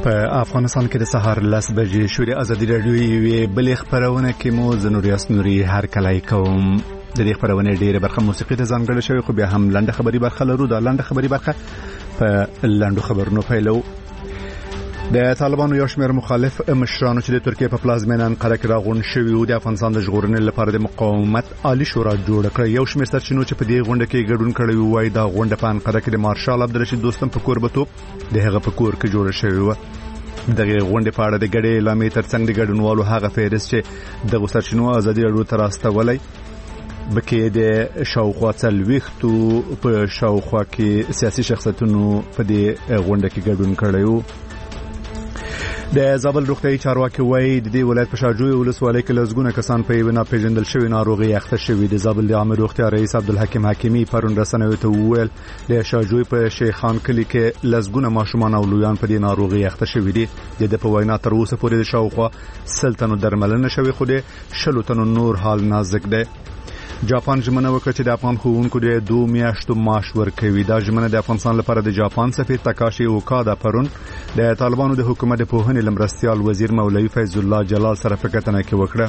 په افغانستان کې د سهار 10 بجې شوري ازادي راډیو یوې بلې خبرونه کې مو زنوریاس نوري هر کله کوم د دې خبرونه ډېره برخه موسیقي ته ځانګړې شوی خو بیا هم لنډه خبري برخه لرو. دا لنډه خبري برخه په لنډو خبرونو پیلو. د طالبانو یو شمېر مخالف مشرانو چې د ترکیه په پلازمینه انقره کې راغونډ شوي وو د افغانستان د ژغورنې لپاره د مقاومت عالی شورا جوړ کړ. یو شمېر سرچینو چې په دې غونډه کې ګډون کړی وای دا غونډه په انقره کې د مارشال عبدالرشید دوستم په کوربتوب د هغه په کور کې جوړه شوې و. دغه غونډې په اړه د ګډې اعلامیې ترڅنګ د ګډونوالو هغه فهرست چې د سرچینو ازادي راډیو ته راستولی بکې د شاوخوا 40 په شاوخوا کې سیاسي شخصیتونو په دې غونډه کې ګډون کړی وو. د زابل روغتیايي چارواکي وایي د دې ولایت په شاجوی ولسوالۍ کې لږونه کسان په یوه ناپېژندل شوی ناروغي اخته شوي. د زابل د عامه روغتیا رئیس عبدالحکیم حکیمي پرون رسنیو ته وویل د شاجوی په شیخان کلي کې لږونه ماشومان او لویان په دې ناروغي اخته شوي دي. د په وینا تر اوسه پورې د شاوخوا 100 تنو درملنه شوې خو د 100 تنو نور حال نازک دی. جاپان ژمنه وکړه چې د افغان ښوونکو د 2 میاشتو معاش ورکوي. دا ژمنه د افغانستان لپاره د جاپان سفیر تاکاشي اوکادا پرون د طالبانو د حکومت په پوهنې لمرستیال وزیر مولوي فیض الله جلال سره په کتنه کې وکړه.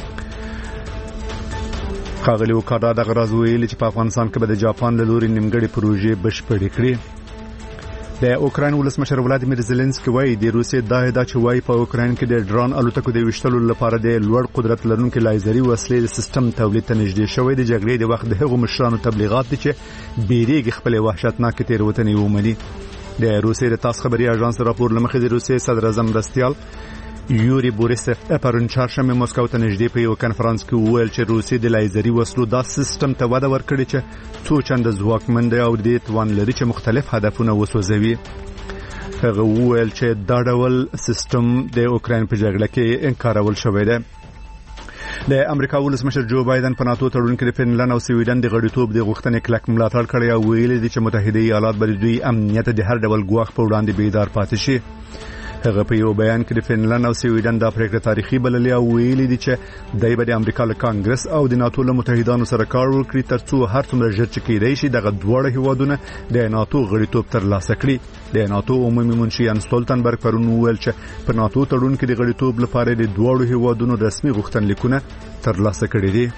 ښاغلي اوکادا دغه راز ویلي چې په افغانستان کې به د جاپان له لوري نیمګړې پروژې بشپړې کړي. د اوکراین ولسمشر ولادیمیر زيلنسکي وایي د روسیې دا چې وایي په اوکراین کې د ډرون الوتکو د وشتلو لپاره د لوړ قدرت لرونکو لایزري وسلې د سیستم تولید ته نږدې شوی د جګړې د وخت د هغو مشرانو تبلیغات دي چې بیریږي خپل وحشتناک تیروتنې ومني. د روسیې د تاس خبري اژانس راپور لمخې د روسیې صدر اعظم مرستیال یوري بوریسف پرون چهارشنبه مسکو ته نږدې په یو کنفرانس کې وویل چې روسیې د لایزري وسلو دا سیستم ته وده ورکړي چې څو چنده ځواکمن دی او د توان لري چې مختلف هدفونه وسوځوي. هغه وویل چې دا ډول سیستم د اوکراین په جګړه کې انکارول شوی دی. د امریکا ولسمشر جو بایدن په ناتو تړون کې د فنلند او سویډن د غړیتوب د غوښتنې کلک ملاتړ کړی او ویلي دي چې متحده ایالات به دوی امنیت د هر ډول ګواښ په وړاندې بیدار پاتې شي. هغه په یو بیان کې د فنلند او سویډن د پریکړه تاریخي بللې او ویلي دي چې دای به د امریکا له کانګرس او د ناتو له متحدانو سره کار وکړي ترڅو هر څومره ژر چې کېدای شي دغه دواړه هیوادونه د ناتو غړیتوب ترلاسه کړي. د ناتو عمومي منشي ان ستولتنبرګ پرون ویل چې په ناتو تړون کې د غړیتوب لپاره د دواړو هیوادونو رسمي غوښتنلیکونه ترلاسه کړي دي.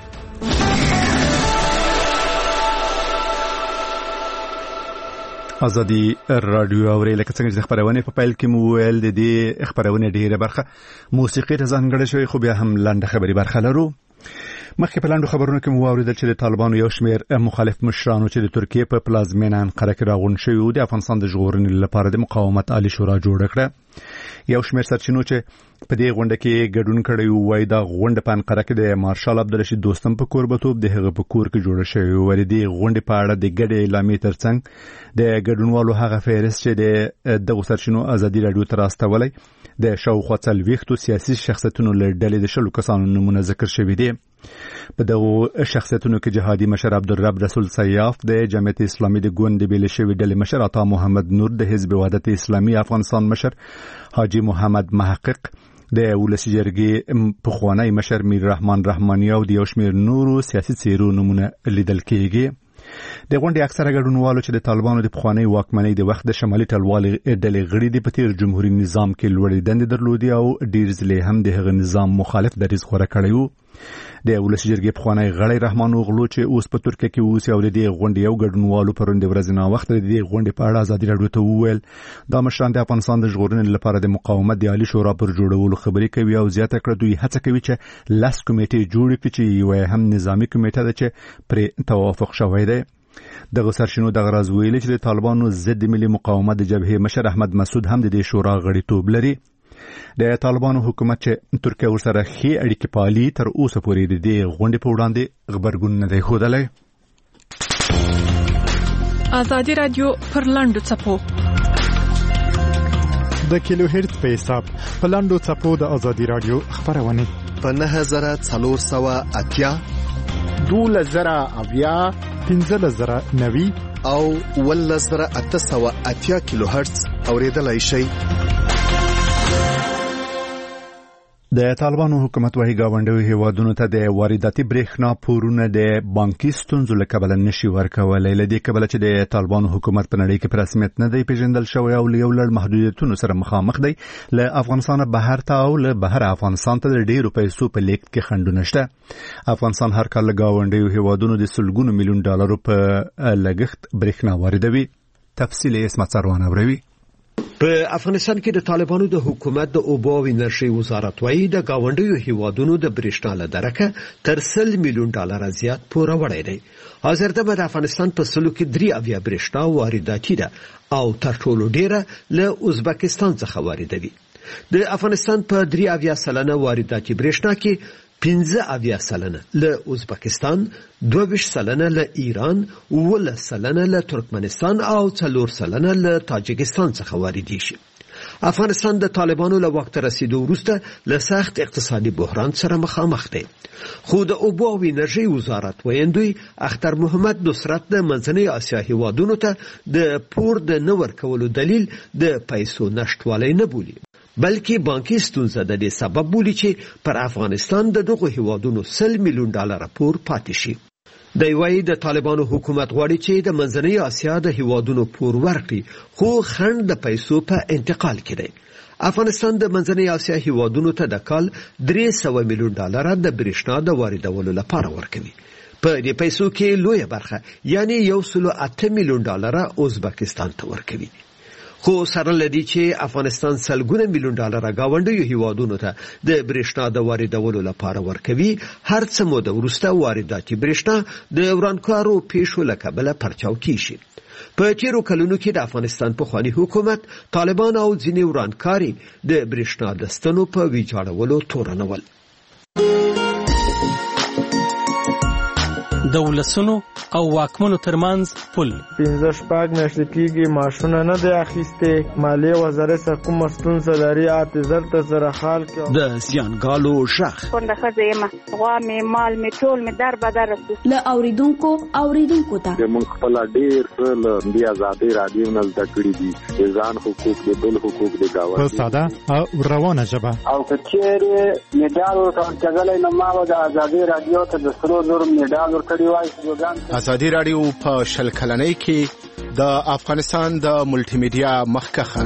ازادي رادیو اوري لکه څنګه چې خبرونه په پیل کې مو ویل د دې خبرونه ډیره برخه موسیقي ته ځانګړې شوی خو بیا هم لنډه خبري برخه لرو. مخکې په لاندو خبرونو کې مو واوریدل چې د طالبانو یو شمېر مخالف مشرانو چې د ترکیه په پلازمینه انقره کې راغونډ شوي وو د افغانستان د ژغورنې لپاره د مقاومت عالی شورا جوړ کړه. یو شمېر سرچینو چې په دې غونډه کې ګډون کړی وای دا غونډه په انقره کې د مارشال عبدالرشید دوستم په کوربتوب د هغه په کور کې جوړه شوې و. د دې غونډې په اړه د ګډې اعلامیې ترڅنګ د ګډونوالو هغه فهرست چې د سرچینو ازادي راډیو ته راستولی د شاوخوا 40 سیاسي شخصیتونو له ډلې د 100 کسانو نومونه ذکر شوي دي. په دغه شخصیتونو کې جهادي مشر عبدالرب رسول سیاف د جمعیت اسلامي د ګوند بیل شوی ډلې مشر عطا محمد نور د حزب وحدت اسلامي افغانستان مشر حاجی محمد محقق د ولسی جرګې پخوانی مشر میر رحمان رحماني او د یو شمېر نورو سیاسي څیرو نومونه لیدل کېږي. د غونډې اکثره ګډونوالو چې د طالبانو د پخوانی واکمنۍ د وخت د شمالي ټلوالې ډلې غړي دي په تیر جمهوریت نظام کې لوړې دندې درلودي او ډیر ځلې هم د هغه نظام مخالف دریځ غوره کړی وو. د ولسی جرګې پخوانی غړی رحمان اوغلو چې اوس په ترکیه کې اوسي او د دې غونډې یو ګډونوالو پرون د ورځې نه وخت د دې غونډې په اړه ازادي راډیو ته وویل دا مشران د افغانستان د ژغورنې لپاره د مقاومت د عالی شورا پر جوړولو خبرې کوي او زیاته کړه دوی هڅه کوي چې لاس کمیټې جوړ کړي چې یو هم نظامی کمیټه ده چې پر توافق شوی دی. دغه سرچینو دغه راز ویلي چې د طالبانو ضد ملي مقاومت د جبهې مشر احمد مسعود هم د دې شورا غړیتوب لري. د طالبانو حکومت چې ترکیه ورسره ښې اړیکې پالي تر اوسه پورې د دې غونډې په وړاندې غبرګون نه دی ښودلی. ازادي رادیو پر لاندو څپو د کیلو هرتز په حساب په لاندو څپو د ازادي رادیو خبرونه په 9480 2000 1590 او 1880 کیلو هرتز اوریدلای شئ. د طالبانو حکومت وايي ګاونډیو هیوادونو ته د وارداتي برېښنا پورونه د بانکي ستونزو له کبله نشي ورکولی. له دې کبله چې د طالبانو حکومت په نړۍ کې په رسمیت نه دی پیژندل شوی او له یو لړ محدودیتونو سره مخامخ دی. له افغانستانه بهر ته او له بهر افغانستان ته د ډېرو پیسو په لیږد کې خنډونه شته. افغانستان هر کال له ګاونډیو هیوادونو د سلګونو میلیون ډالرو په لګښت برېښنا واردوي. تفصیل یې اسمت سروان اوروي. په افغانستان کې د طالبانو د حکومت د اوبو او انرژي وزارت وايي د گاونډیو هیوادونو د برېښنا له درکه تر 100 میلیون ډالر زیات پور وړی دی. حاضر د افغانستان په سلو کې 3 برېښنا وارداتي ده او تر ټولو ډیره له ازبکستان څخه واردوي. د افغانستان په 3% وارداتي برېښنا کې 15% له ازبکستان، 22% له ایران، 10% له ترکمنستان او 4% له تاجکستان څخه واردېږي. افغانستان د طالبانو له وخت رسیدو وروسته له سخت اقتصادي بحران سره مخامخ دی. خو د اوبو او انرژي وزارت ویاندوی اختر محمد نصرت د منځنۍ اسیا هیوادونو ته د پور د نه ورکولو دلیل د پیسو نشټوالی نه بولي، بلکې بانکي ستونزه د دې سبب بولي چې پر افغانستان د دغه هیوادونو 100 میلیون ډالر پور پاتې شي. د وایي د طالبانو حکومت غواړي چې د منځنۍ اسیا د هیوادونو پور ورکړي، خو خنډ د پیسو په انتقال کې دی. افغانستان د منځنۍ اسیا هیوادونو ته د کال 300 میلیون ډالر د برېښنا د واردولو لپاره ورکوي. په دې پیسو کې لویه برخه یعنی 108 میلیون ډالر ازبکستان ته ورکوي. خو سره لدی چې افغانستان سلګونه میلیون ډالر گاونډیو هیوادونو ته د برېښنا د واردولو لپاره ورکوي، هر څه مو د وروسته وارداتي برېښنا د ورانکارو پیښو له کبله پرچاو کیږي. په تیرو کلونو کې د افغانستان پخوانی حکومت طالبان او ځینې ورانکاري د برېښنا د ستنو په ویجاړولو تورنول. د ولسونو او واکمنو ترمنځ پل 15 میاشتې کېږي معاشونه نه دی اخیستې، مالیې وزارت سره کومه ستونزه لري، اعتذار ته سره حال کې د زیانګالو شخ څنګه ښځې یم، غوا مې مال مې ټول مې در بدر له اوریدونکو ته موږ خپل ډېر له دې آزادۍ رادیو نه زده کړي دي، د ځان حقوق د بل حقوق د گاونډي په ساده او روانه ژبه. او کچېرې میډال ورکړل نو ما د آزادۍ رادیو ته د سرو زرو میډال ورکړی وای. آزادۍ رادیو په 100 کلنۍ کې د افغانستان د ملټي میډیا مخکخه.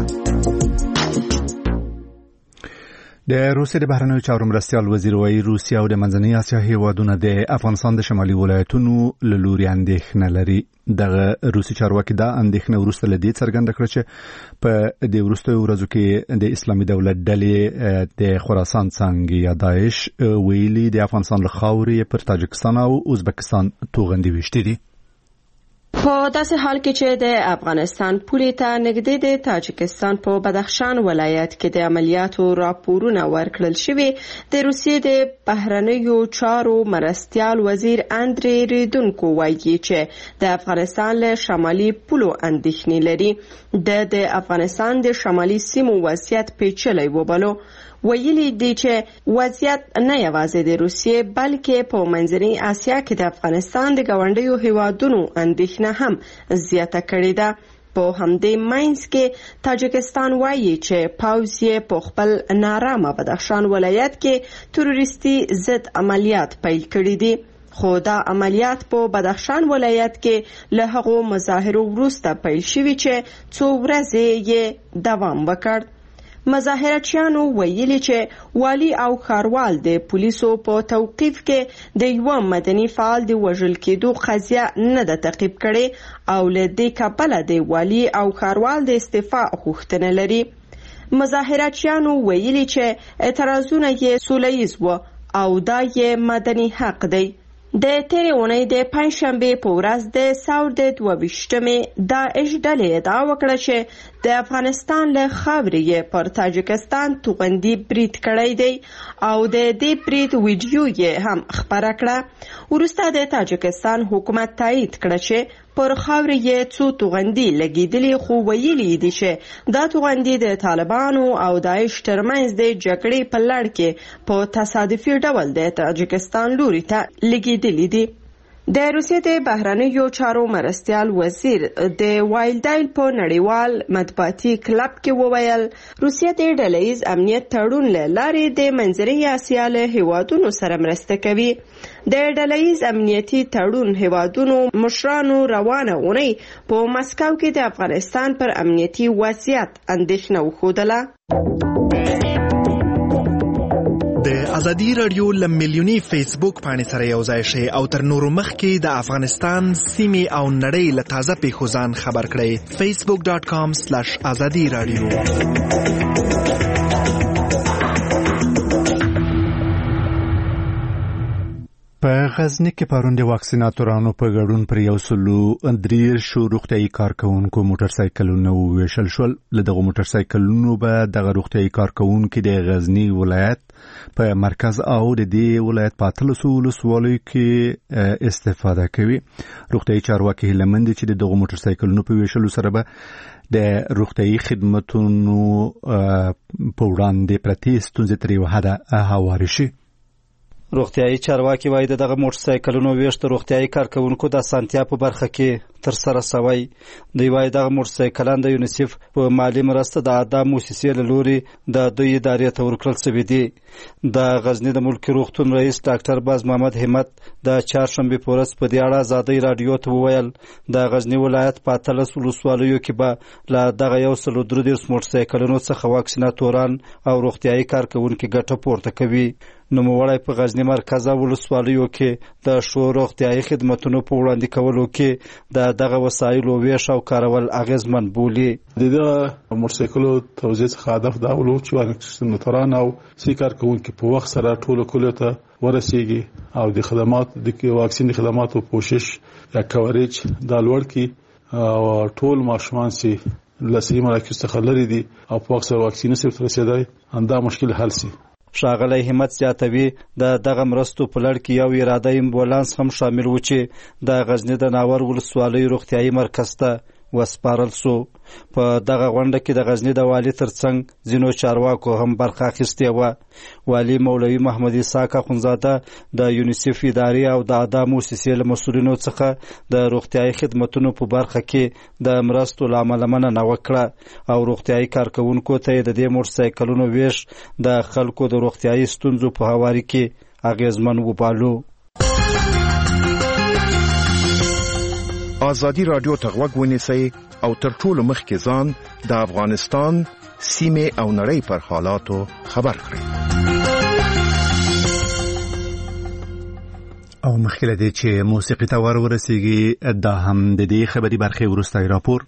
د روسیې د بهرنیو چارو مرستیال وزیر وايي روسیه او د منځنۍ اسیا هیوادونه د افغانستان د شمالي ولایتونو له لوري اندېښنه لري. دغه روسي چارواکي دا اندېښنه وروسته له دې څرګنده کړه چې په دې وروستیو ورځو کې د اسلامي دولت ډلې د خراسان څانګې یا داعش ویلي د افغانستان له خاورې پر تاجکستان او ازبکستان توغندي وشتي دي. په داسې حال کې چې د افغانستان پولې ته نږدې د تاجکستان په بدخشان ولایت کې د عملیاتو راپورونه ورکړل شوي، د روسیې د بهرنیو چارو مرستیال وزیر اندری ریدونکو وایي چې د افغانستان له شمالي پولو اندېښنې لري. د افغانستان د شمالي سیمو وضعیت پیچلی وبلو. ویلي دی چې وضعیت نه یوازې د روسیې بلکې په منځنۍ اسیا کې د افغانستان د ګاونډیو هیوادونو اندېښنه هم زیاته کړې ده. په همدې منځ کې تاجکستان وایي چې پوځ یې په خپل نارامه بدخشان ولایت کې تروریستي ضد عملیات پیل کړي دي. خو دا عملیات په بدخشان ولایت کې له هغو مظاهرو وروسته پیل شوي چې څو ورځې یې دوام وکړ. مظاهرچیانو ویلي چې والی او ښاروال د پولیسو په توقیف کې د یو مدني فعال د وژل کېدو قضیه نه ده تعقیب کړې او له دې کبله د والی او ښاروال د استعفا غوښتنه لري. مظاهرچیانو ویلي چې اعتراضونه یې سوله ییز و او دا یې مدني حق دی. د تیرې اونۍ د پنجشنبې په ورځ د ساور د 22مې داعش ډلې ادعا وکړه چې د افغانستان له خاورې یې پر تاجکستان توغندي برید کړی دی او د دې برید ویډیو یې هم خپره کړه. وروسته د تاجکستان حکومت تایید کړه چې پر خاورې یې څو توغندي لګېدلي، خو ویلي دي چې دا توغندي د طالبانو او داعش ترمنځ د جګړې په لړ کې په تصادفي ډول د تاجکستان لوري ته لګېدلي دي. د روسیې د بهرنیو چارو مرستیال وزیر د وایلډایل په نړیوال مطبوعاتي کلب کې وویل روسیه د ډلهییز امنیت تړون له لارې د منځنۍ اسیا له هیوادونو سره مرسته کوي. د ډلهییز امنیتي تړون هیوادونو مشرانو روانه اونۍ په مسکو کې د افغانستان پر امنیتي وضعیت اندېښنه وښودله. د ازادي رادیو لمیلیونی فیسبوک باندې سره یو ځای شئ او تر نورو مخکې د افغانستان سیمې او نړۍ له تازه پیښو ځان خبر کړئ. facebook.com/azadi radio. په غزنی کې پرون د واکسیناتورانو په ګډون پر 130 روغتیايي کارکونکو موټرسایکلونه وویشل شول. له دغه موټرسایکلونو به دغه روغتیايي کارکونکو د غزنی ولایت په مرکز او د دې ولایت په 13 ولسوالیو کې استفاده کوي. روغتیايي چارواکي هیلمند چې دغه موټرسایکلونو په ویشلو سره به د روغتیايي خدماتونو په وړاندې پرتې ستونزې تر یوه حده هوارې شي. روغتیايي چارواکي وایي دغه موټرسایکلونو ویشت روغتیايي کارکونکو د اسانتیا په برخه کې تر سره شوی. دوی وایي دغه موټرسایکلان د یونیسف په مالی مرسته د اعدا موسسې له لورې د دوی ادارې ته ورکړل شوي دي. د غزنی د ملکي روغتون رئیس ډاکټر باز محمد همت د چهارشنبې په ورځ په دې اړه ازادي رادیو ته وویل د غزنی ولایت په 13 ولسوالیو کې به له دغه 130 موټرسایکلونو څخه واکسیناتوران او روغتیايي کارکونکي ګټه پورته کوي. نوموړی په غزنی مرکزه ولسوالیو کې د شو روغتیايي خدماتونو په وړاندې کولو کې د دغه وسایلو ویش او کارول اغیزمن بولي. دغه موټرسایکلو توزیع څخه هدف دا و چې واکسیناتوران او سي کارکونکي په وخت سره ټولو کلیو ته ورسیږي او د خدمات د واکسین خدماتو کوشش یا کوریج دا لوړ کی او ټول ماشومان سي لسي مراکز څخه لري دي او په وخت سره واکسین سره رسیدای انده مشکل حل سي. ښاغلی همت زیاتوي د دغه مرستو په لړ کې یو اراده امبولانس هم شامل و چې د غزنی د ناور ولسوالۍ روغتیايي مرکز ته وسپارل سو. په دغه غونډه کې د غزنی د والي ترڅنګ ځینو چارواکو هم برخه اخیستې وه. والي مولوي محمد اسحاق اخونزاده د یونیسف ادارې او د اعدا موسسې له مسؤلینو څخه د روغتیايي خدماتونو په برخه کې د مرستو له امله مننه وکړه او روغتیايي کارکونکو ته د دې موټرسایکلونو ویش د خلکو د روغتیايي ستونزو په هواري کې اغیزمن وبالو. ازادي رادیو ته غوږ ونیسئ او تر ټولو مخکې ځان د افغانستان سیمې او نړۍ پر حالاتو خبر کړئ. او مخکې له دې چې موسیقي ته ورسیږي دا هم د دې خبري برخې وروستی راپور.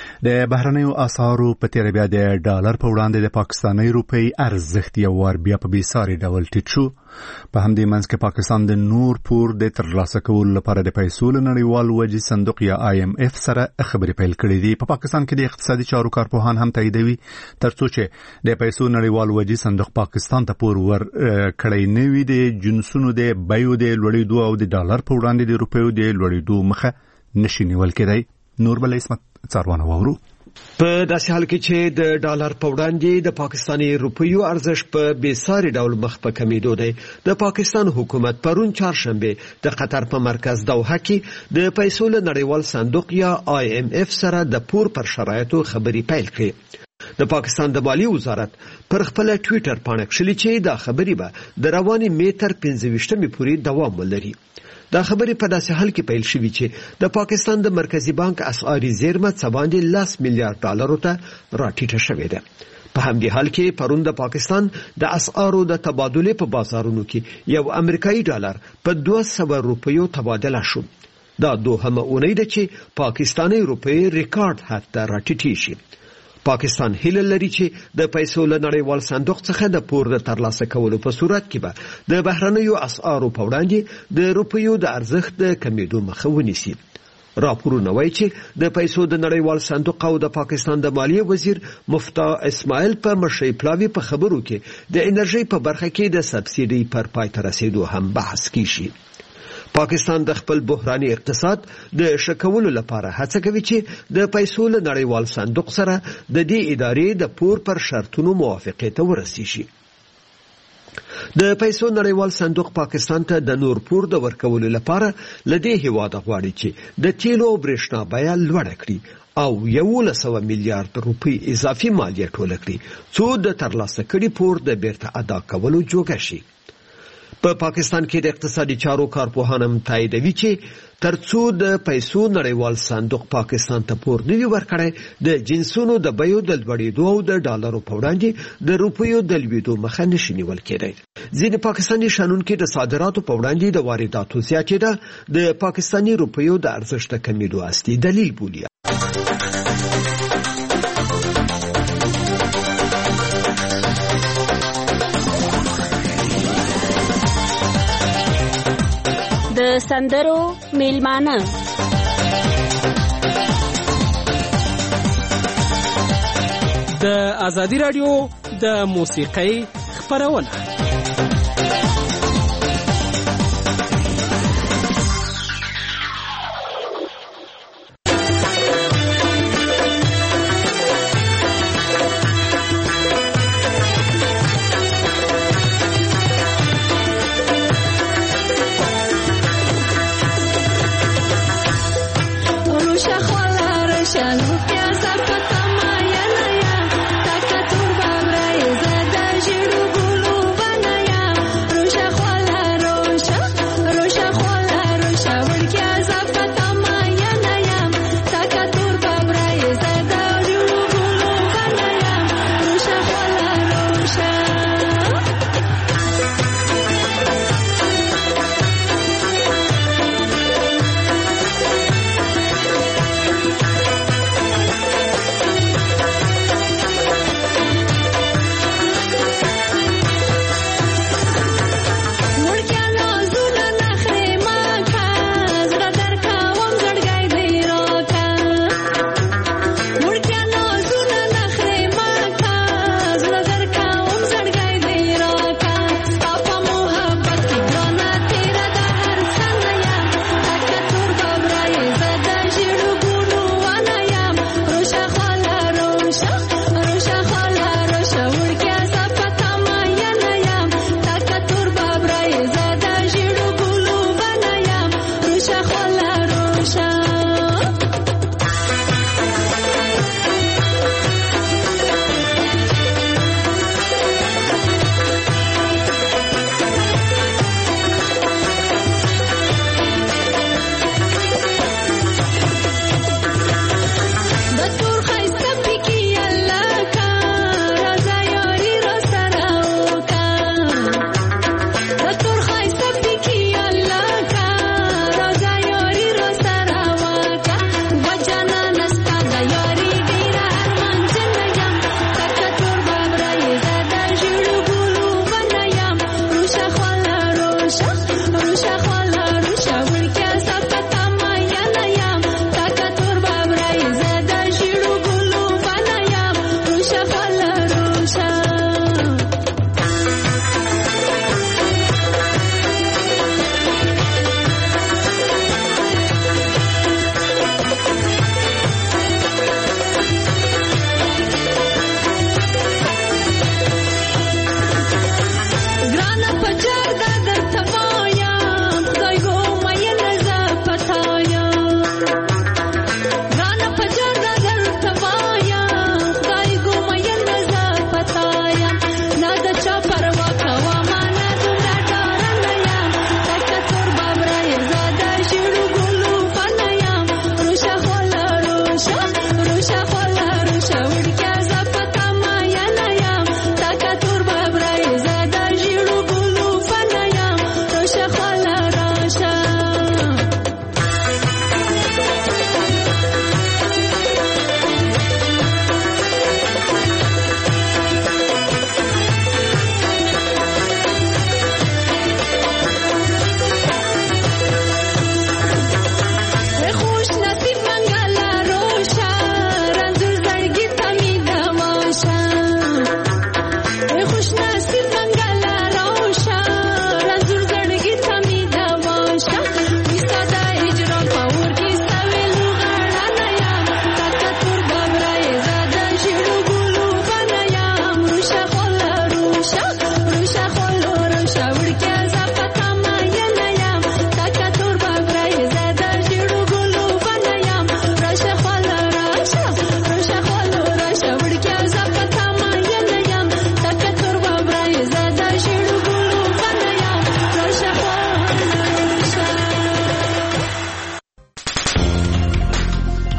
د بهرنیو اسعارو په تیر بیا د ډالر په وړاندې د پاکستاني روپۍ ارزښت یو وار بیا په بیساري ډول ټیټ شو. په همدې منځ کې پاکستان د نور پور د ترلاسه کولو لپاره د پیسو له نړیوال وجې صندوق یا IMF سره خبرې پیل کړې دي. په پاکستان کې د اقتصادي چارو کارپوهان هم تاییدوي ترڅو چې د پیسو نړیوال وجې صندوق پاکستان ته پور ور کړی نه وي د جنسونو د بیو د لوړېدو او د ډالر په وړاندې د روپیو د لوړېدو مخه نشي نیول کېدی. نور بل اسمت څاروانه وورو. په داسې حال کې چې د ډالر په وړاندې د پاکستاني روپیو ارزښت په بیساري ډول مخ په کمیدو دی. د پاکستان حکومت پرون چهارشنبه د قطر په مرکز دوحه کې د پیسو له نړیوال صندوق یا IMF سره د پور پر شرایطو خبرې پیل کړې. د پاکستان د مالی وزارت پر خپل ټویټر باندې کړي چې دا خبرې به د رواني میتر 25 پورې دوام ولري. دا خبرې په داسې حال کې پیل شوې چې د پاکستان د مرکزی بانک اسعاري زیرمه څه باندې 10 میلیارډ ډالرو ته راټیټه شوې ده. په همدې حال کې پرون د پاکستان د اسعارو د تبادلې په بازارونو کې یو امریکایي ډالر په 200 روپیو تبادله شو. دا دوهمه اونۍ ده چې پاکستاني روپۍ ریکارډ حد ته راټیټې شي. پاکستان هیله لري چې د پیسو له نړیوال صندوق څخه د پور د ترلاسه کولو په صورت کې به د بهرنیو اسعارو په وړاندې د روپیو د ارزښت د کمیدو مخه ونیسي. راپورونه وایي چې د پیسو د نړیوال صندوق او د پاکستان د مالیې وزیر مفتاح اسماعیل په مشرۍ پلاوي په خبرو کې د انرژي په برخه کې د سبسیډي پر پای ته رسیدو هم بحث کیږي. پاکستان د خپل بحراني اقتصاد د شکولو لپاره هڅه کوي چې د پیسو له نړیوال صندوق سره د دې ادارې د پور پر شرطونو موافقت ته ورسیږي. د پیسو نړیوال صندوق پاکستان ته د نورپور د ورکولو لپاره لدې هیواده غواړي چې د تیلو او برېښنا بیه لوړه کړي او 1100 میلیارډ روپۍ اضافي مالیه ټوله کړي څو د ترلاسه کړي پور د بیرته ادا کولو جوګه شي. په پاکستان کې د اقتصادي چارو کارپوهان هم تاییدوي چې ترڅو د پیسو نړیوال صندوق پاکستان ته پور نه وي ورکړی د جنسونو د بیو د لوړېدو او د ډالرو په وړاندې د روپیو د لوېدو مخه نشي نیول کېدی. ځینې پاکستاني شنونکي د صادراتو په وړاندې د وارداتو زیاتېدا د پاکستاني روپیو د ارزښت کمیدو اصلي دلیل بولي. د سندرو میلمانه د ازادي رادیو د موسیقۍ خپرونه. Thank you.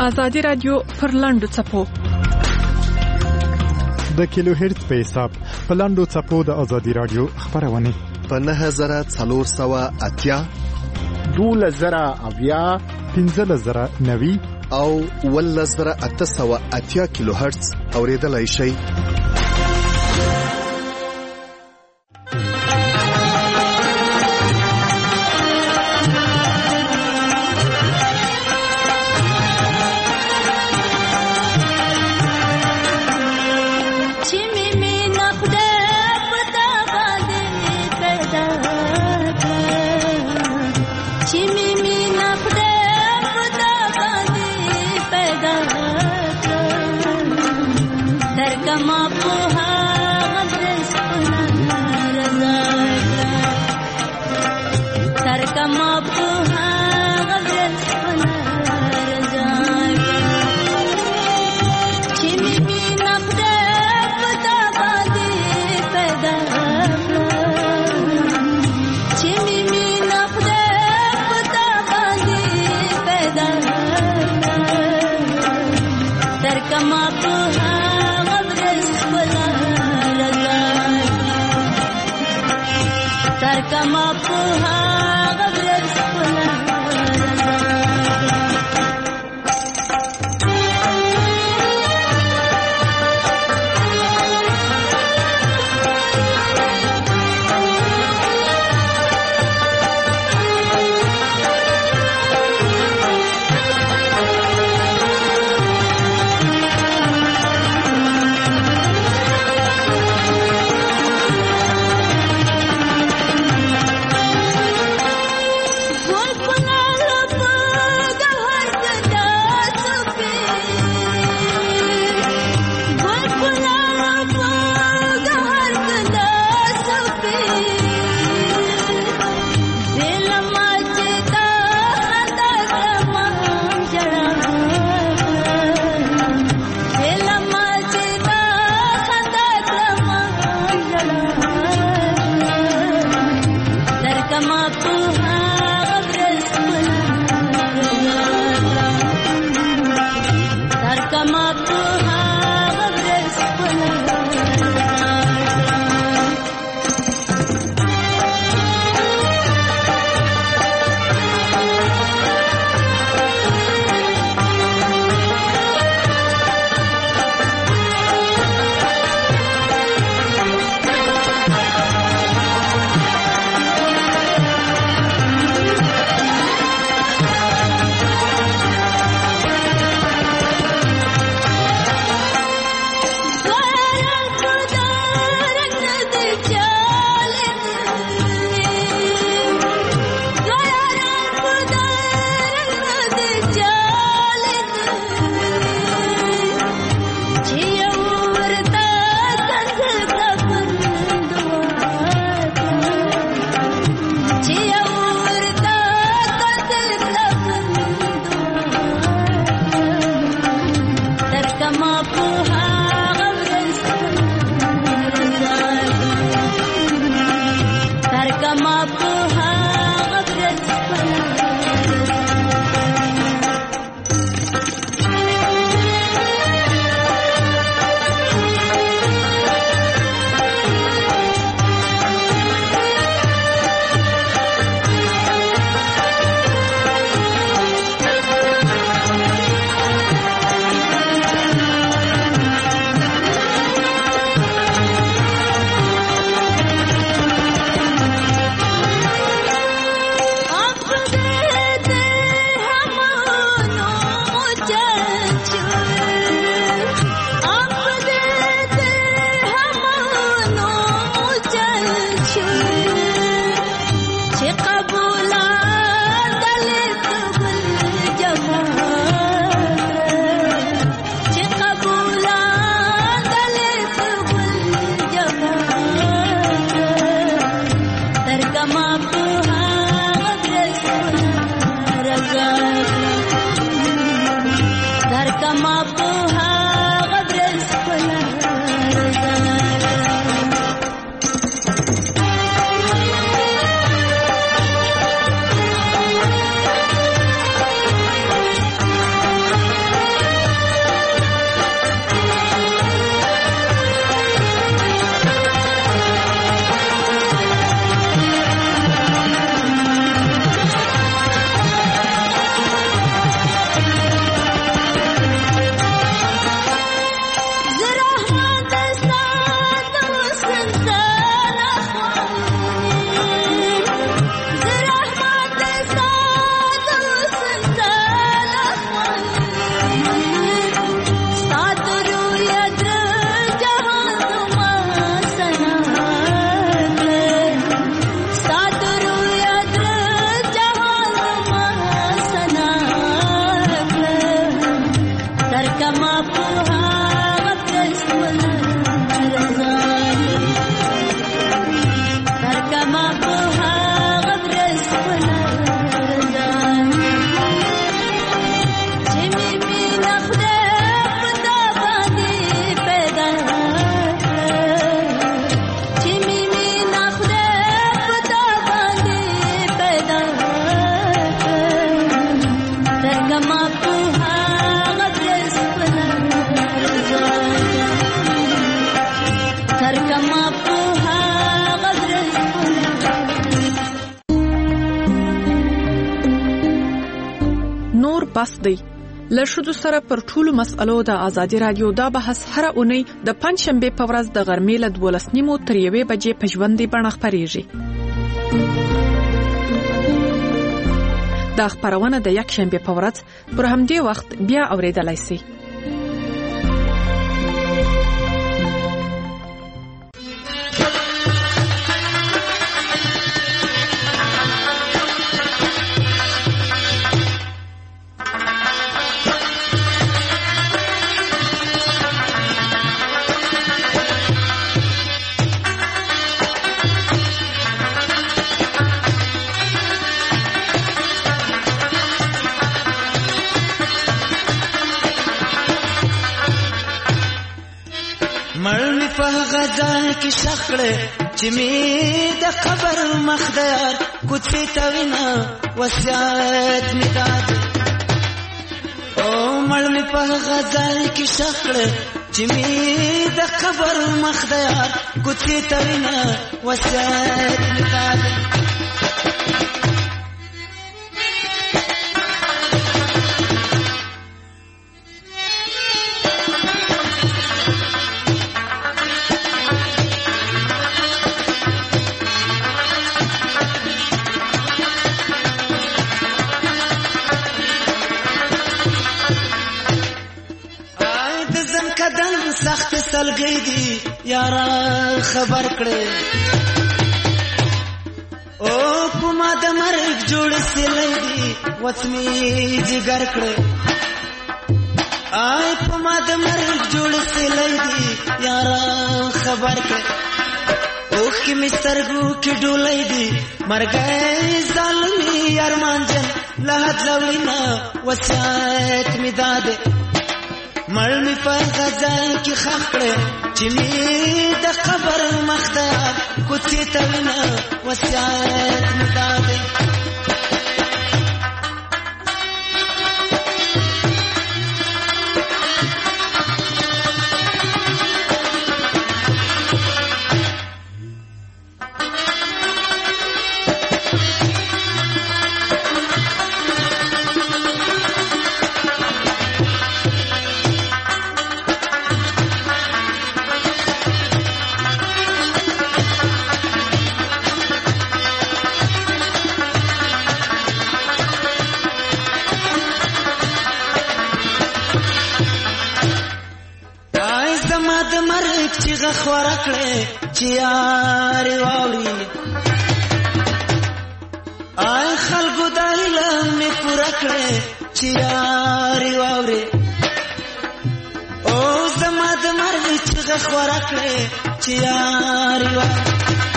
ازادي رادیو پر لاندو چپو د کیلو هرتز په حساب په لاندو چپو د ازادي رادیو خبرونه په 9480 12090 15090 او 11880 کیلو هرتز اوریدلای شئ. Come on. بس دی. له ښځو سره پر ټولو مسألو د ازادي رادیو دا بحث هره اونۍ د پنځشنبې په ورځ د غرمې له 12:30 تر 1 بجې په ژوندۍ بڼه خپریږي. دا خپرونه د یکشنبې په ورځ پر همدې وخت بیا اوریدلای شئ. غزال کی شخړه چې می د قبر مخدار کوڅې توینا وصیت می داد او مړ می په غزال کی شخړه چې می د قبر مخدار کوڅې توینا وصیت می داد سخت سلګي دي یارا خبر کړې او کومه د مرګ جوړ سلې دي وڅمي جګر کړې آی کومه د مرګ جوړ سلې دي یارا خبر کړې او کې مسترګو کې ډولې دي مرګي ظالمي ارمان جن لحد لوینا وصیت می داده مړ می په غزال کې خخ کړې چې می د قبر مخدار کوڅې ته وینا وصیت می داده خورا کړې چې یاري واوري آی خلکو د علم می پورا کړې چې یاري واوري او زما د مرګ چې خورا کړې چې یاري واوري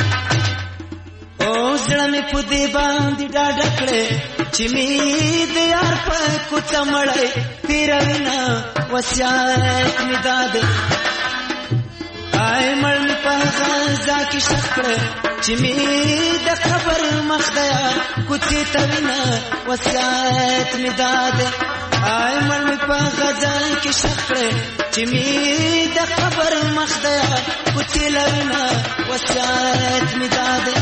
او زړه می په دې باندې ډاډ کړې چې می د یار په کوڅه مړې تیروینا وصیت می داده آی مړ می په غزا کې شکړه چې می د قبر مخدار کوڅې ته وینا وصیت می داده آی مړ می په غزا کې شکړه چې می د قبر مخدار کوڅې لوینا وصیت می داده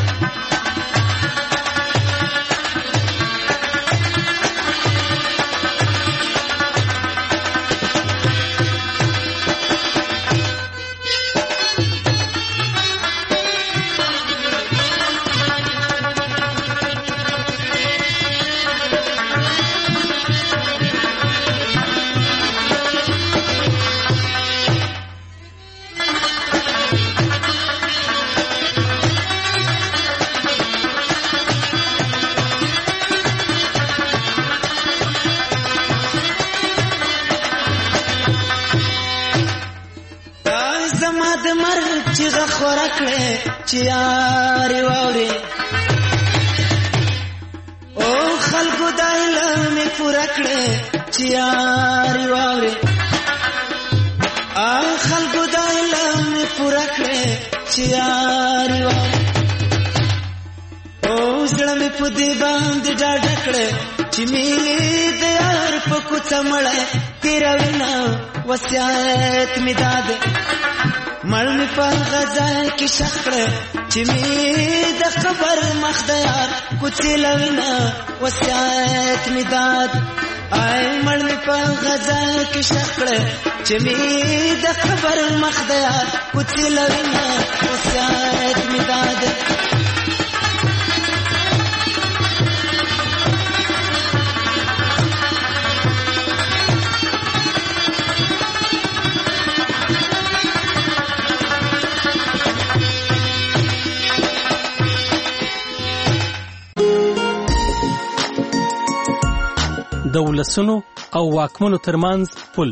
خورا کړې چې یاري واوري او خلکو د علم می پورا کړې چې یاري واوري آ خلکو د علم می پورا کړې چې یاري واوري او زړه می په دې باندې ډاډ کړې چې می د یار په کوڅه مړې تیروینا وصیت می داده مړ می په غزال کې شکړه چې می د قبر مخدار کوڅې لوینا وصیت می داد آی مړ می په غزل کې شکړه چې می د خبر مخدیا کوڅې لوینه اوسات می داد د ولسونو او واکمنو ترمنځ پل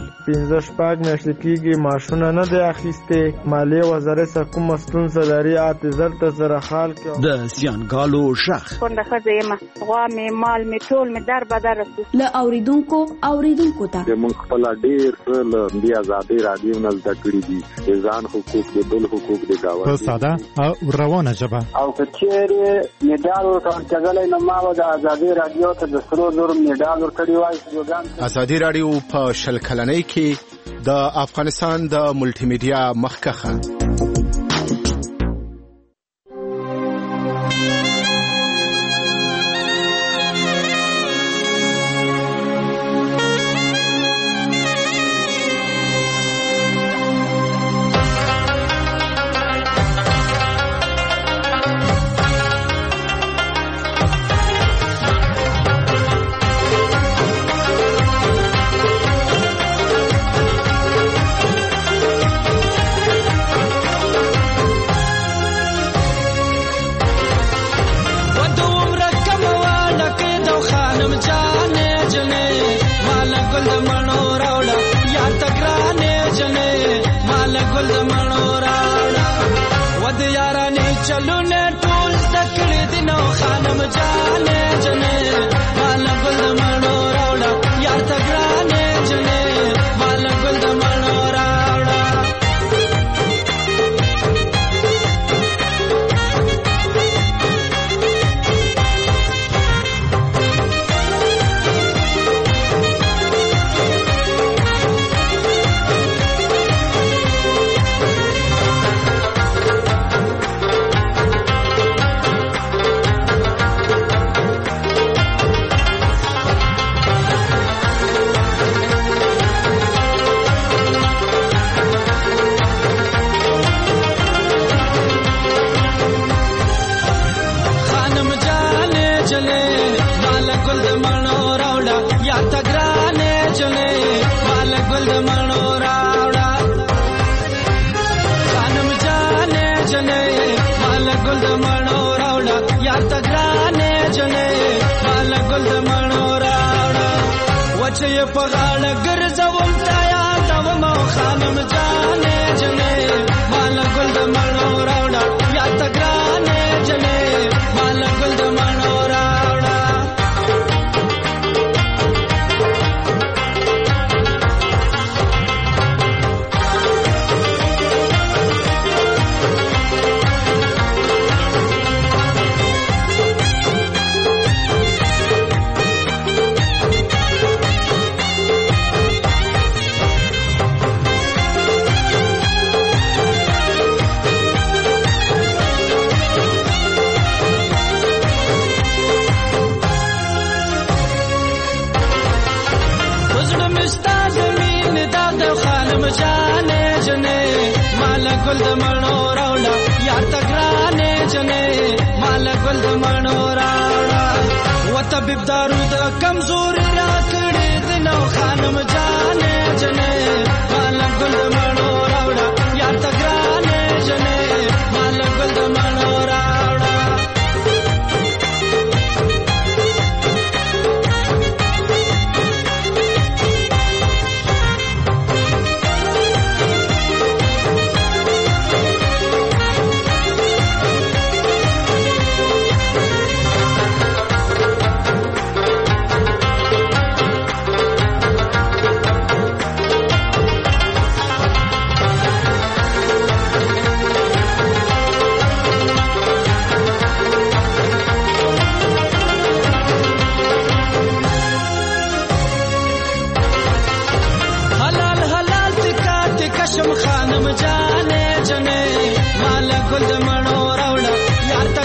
15 میاشتې کېږي معاشونه نه دی اخیستې مالیې وزارت څخه کومه ستونزه لري اعتذار ته سره حال کې د زیانګالو شخ کونډه ښځه یم غوا مې مال مې ټول مې در بدر له اوریدونکو ته موږ خپل ډېر له دې آزادي رادیو نه زده کړي دي ځان حقوق د بل حقوق د گاونډي په ساده او روانه ژبه او کچېرې میډال ورکړل کېدلای نو ما د آزادي رادیو ته د سرو زرو میډال ورکړی وای. آزادي رادیو په شل کلنۍ کې د افغانستان د ملټي میډیا مخکخه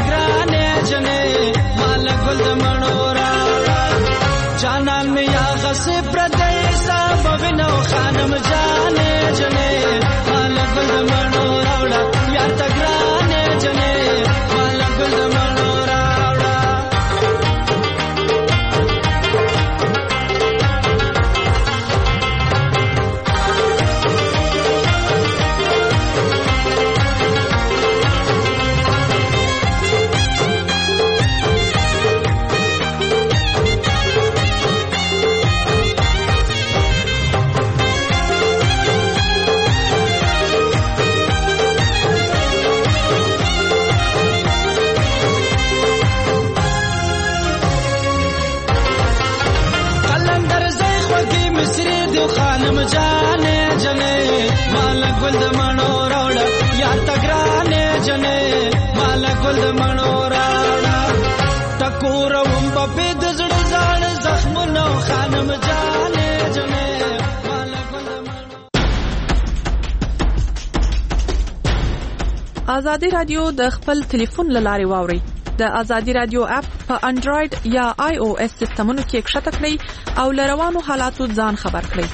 جانان میں یا داسې پردی سبب نو خانم جانې جنې مال ګل د مڼو راوړه یار ته ګرانې جنې مال ګل د مڼو راوړه خانم جانې جنې مال ګل د مڼو راوړه یار ته ګرانې جنې مال ګل د مڼو راوړه ټکوروم په د زړه زاړه زخمونو خانم جانې جنې مال ګل د مڼو. ازادي رادیو د خپل ټلیفون له لارې واوري. د ازادي رادیو اپ په انډراید یا آی او اس سیستمونو کې ښکته کړئ او له روانو حالاتو ځان خبر کړئ.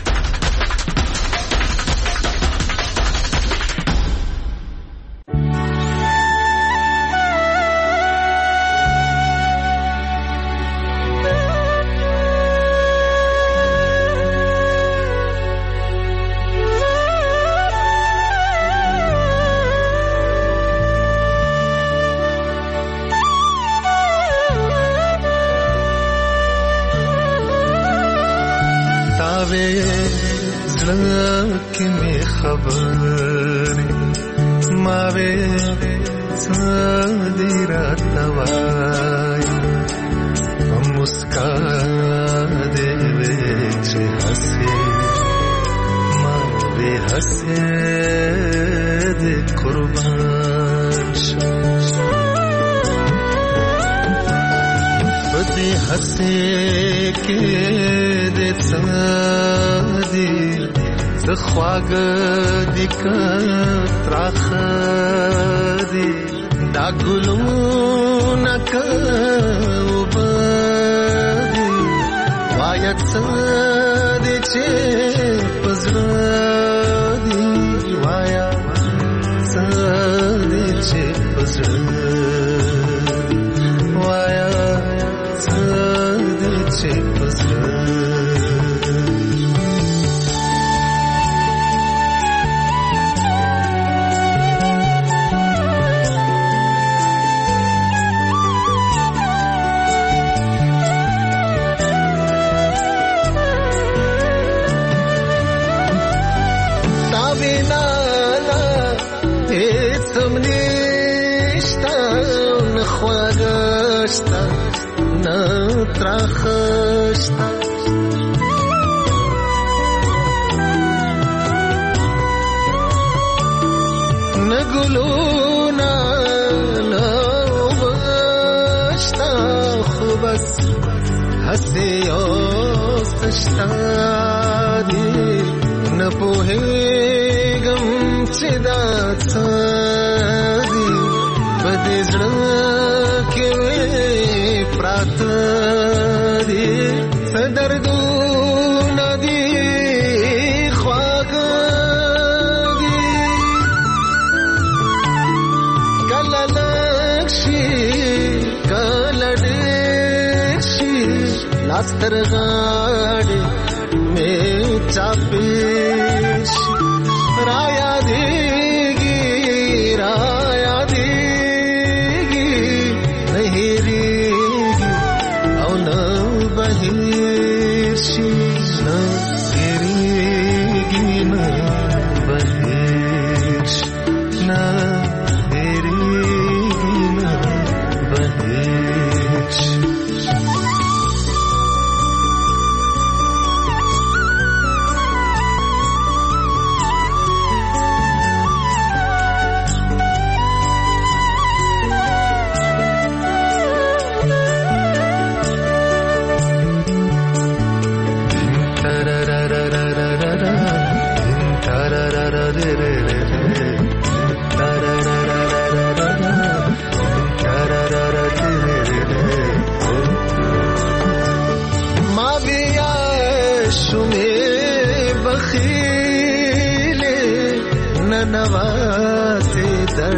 نوازې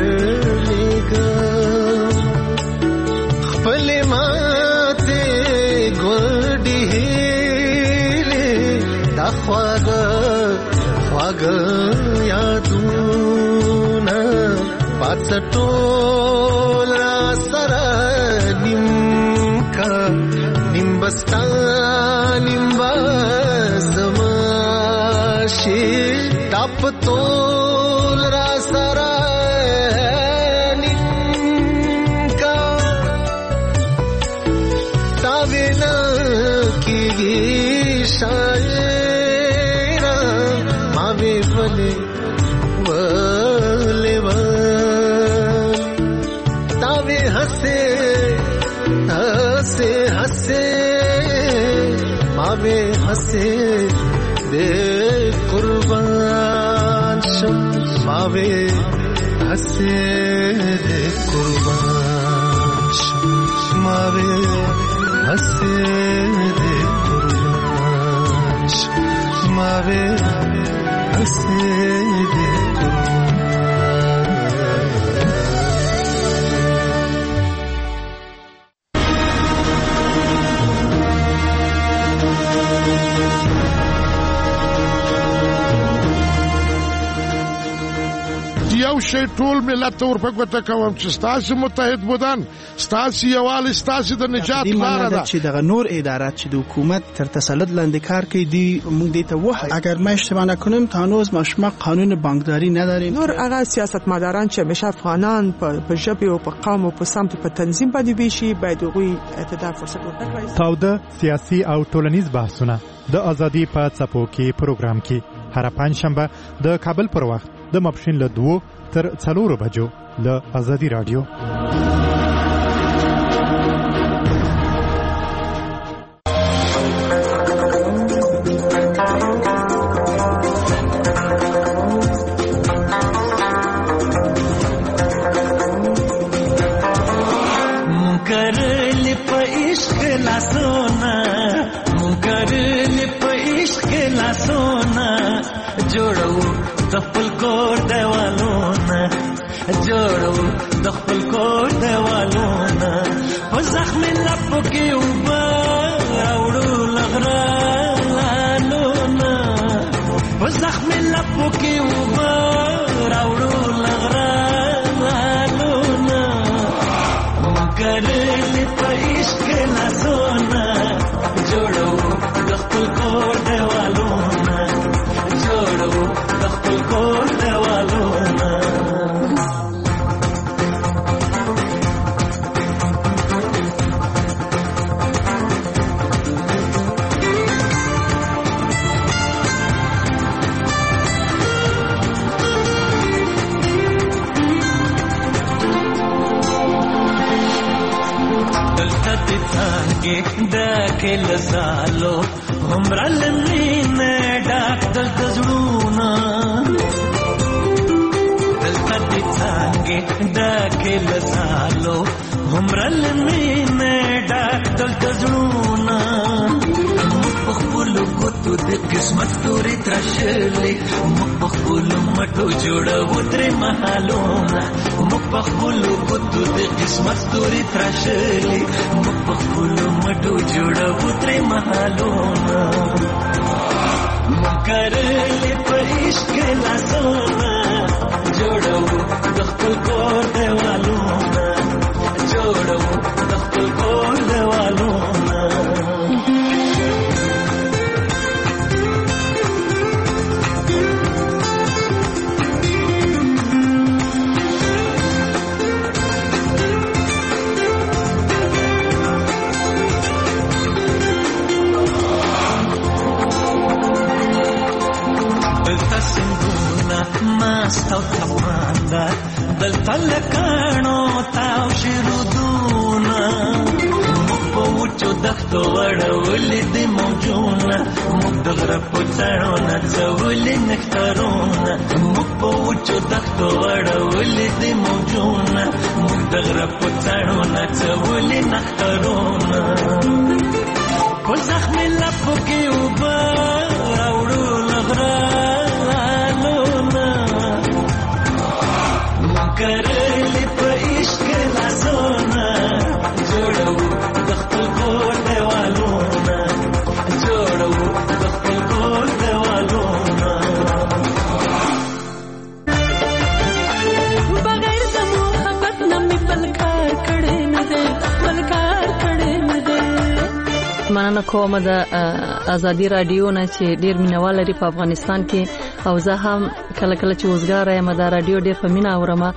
درلېږم خپلې ماتې ګوډې هیلې دا خواږه یادونه پاڅه ټول را سره نیم کا نیم بستا نیم زما شي دا په ټول را سره نیم کا تا وینا کېږي شاید ماوی ولې تاوی ہسے ہسے ہسے ماوی ہسے دے قربان شم ماوی ہسے دے قربان شم ماوی ہسے دے قربان شم ماوی ہسے دے یو شی ټول ملت ته ورپګوته کوم چې ستاسو متحد بودن ستاسو یووالی ستاسو د نجات لاره ده چې دغه نور ادارات چې د حکومت تر تسلط لاندې کار کوي دی موږ دې ته وایو اگر ما اشتباه نکنم تا هنوز ما قانون بانکداری نداریم نور هغه سیاستمداران چې همیشه افغانان په ژبه او په قوم او په سمت په تنظیم باندې ویشي باید هغوی اعتدال فرصت ورکړي تاوده سیاسي او ټولنیز بحثونه د ازادي په څپو کې پروګرام کې هر پنځشنبه د کابل پر وخت د ماپښین له 2 تر 4 بجو له ازادي رادیو جوړو د خپل کور دیوالونه په زخم لپو کې اوبه راوړو لغرانونه په زخم لپو کې اوبه راوړو لغرانونه مګرلې په عشق لاسونه جوړو د خپل کور دیوالونه جوړو د خپل کور دیوالونه داخل سالو عمر لمین ډاکټر تزړونا دلته دې څنګه داخل سالو عمر لمین ډاکټر تزړونا مخبول کوتو د قسمت توري ترشلې مخبول مټو جوړو تر محالونه مخبول کوتو د قسمت توري ترشلې مخبول مټو جوړو تر محالونه مکرلې په عشق لاسونه جوړو د خپل کور دیوالونه جوړو د خپل کور دیوالونه ماستو تماندا دلته لکانو تاو شرودونا مخبوچو دختو وړولې د موجونه موږ د غره په څاړو نڅولې نخترونا مخبوچو دختو وړولې د موجونه موږ د غره په څاړو نڅولې نخترونا په زخم لپو کې اوبه راوړو لغره کوم د ازادي رادیو نه چې ډیر مینوال لري په افغانستان کې او زه هم کله کله چې وزګار یم د رادیو ډیر په مینا اورم.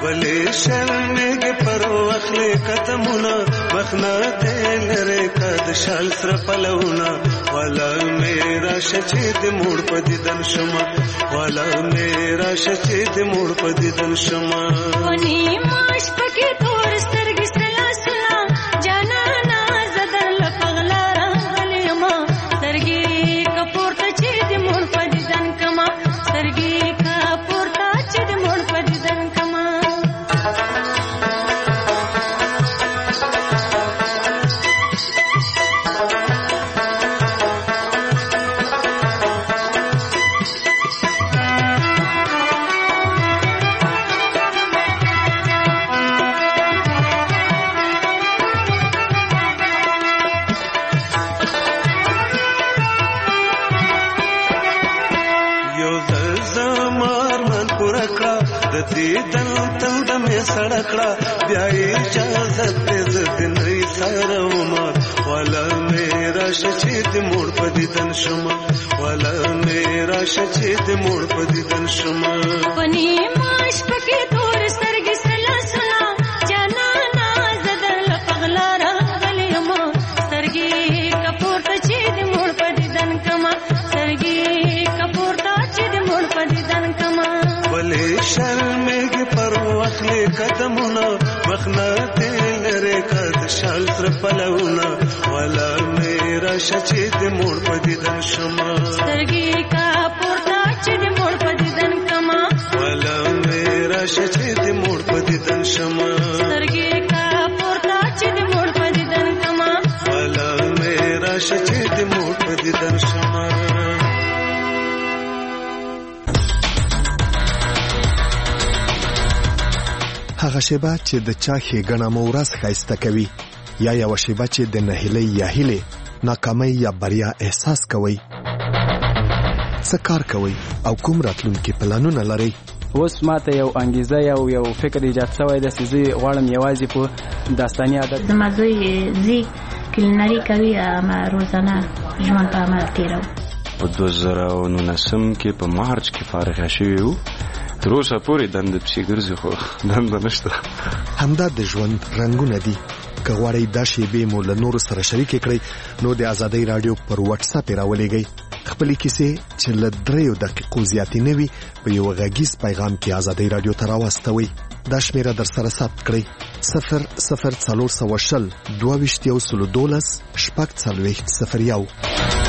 بلې شرمېږي پر وخلې قدمونه مخنه دې لرې کد شال سره پلونه والا میرا شچې دې موړ په دیدن شمه والا میرا شچې دې موړ په دیدن شمه ونی ماش پکې تور سترګې سلا سلا جانانا زدر لپغلا راغلې ما سترګې کپور ته چې دې موړ په دیدن کما سترګې کپور ته چې دې موړ په دیدن کما دیدن تل د می سړکړه بیا اجازه دې زدن ری سره عمر والا میرا شچې دې موړ په دیدن شمه والا میرا شچې دې موړ په دیدن شمه پنی ماش پکې تور سترګې سلا سلا جانانا زدر لپغلا راغلې ما سترګې کپور ته چې دې موړ په دیدن کما سترګې کپور ته چې دې موړ په دیدن کما بلې شرمېږي پر وخلې قدمونه مخنه دې لرې کد شال سره پلونه والا میرا شچې دې موړ په دیدن شمه سترګې کپور ته چې دې موړ په دیدن کما والا میرا شچې دې موړ په دیدن شمه سترګې کپور ته چې دې موړ په دیدن کما والا میرا شچې دې موړ په دیدن شمه هغه شیبه چې د چا ښېګڼه مو ورځ ښایسته کوي یا یوه شیبه چې د نهیلۍ یا هیلې ناکامۍ یا بریا احساس کوئ څه کار کوئ او کوم راتلونکي پلانونه لرئ اوس ماته یو انګیزه یو فکر ایجاد شوی دی چې زه غواړم یوازې په داستاني عادت زما زوی زی کلینري کوي اما روزانه ژوند په عمل تېروو په 2019 کې په مارچ کې فارغه شوی وو تر اوسه پورې دنده پسې ګرځي خو دنده نشته همدا د ژوند رنګونه دي که غواړئ دا شیبې مو له نورو سره شریکې کړئ نو د ازادۍ راډیو پر واتساپ یې راولېږئ خپلې کیسې چې له 3 دقیقو زیاتې نه وي په یو غږیز پیغام کې ازادۍ راډیو ته راواستوئ دا شمیره در سره ثبت کړئ 00420 22 12 040 01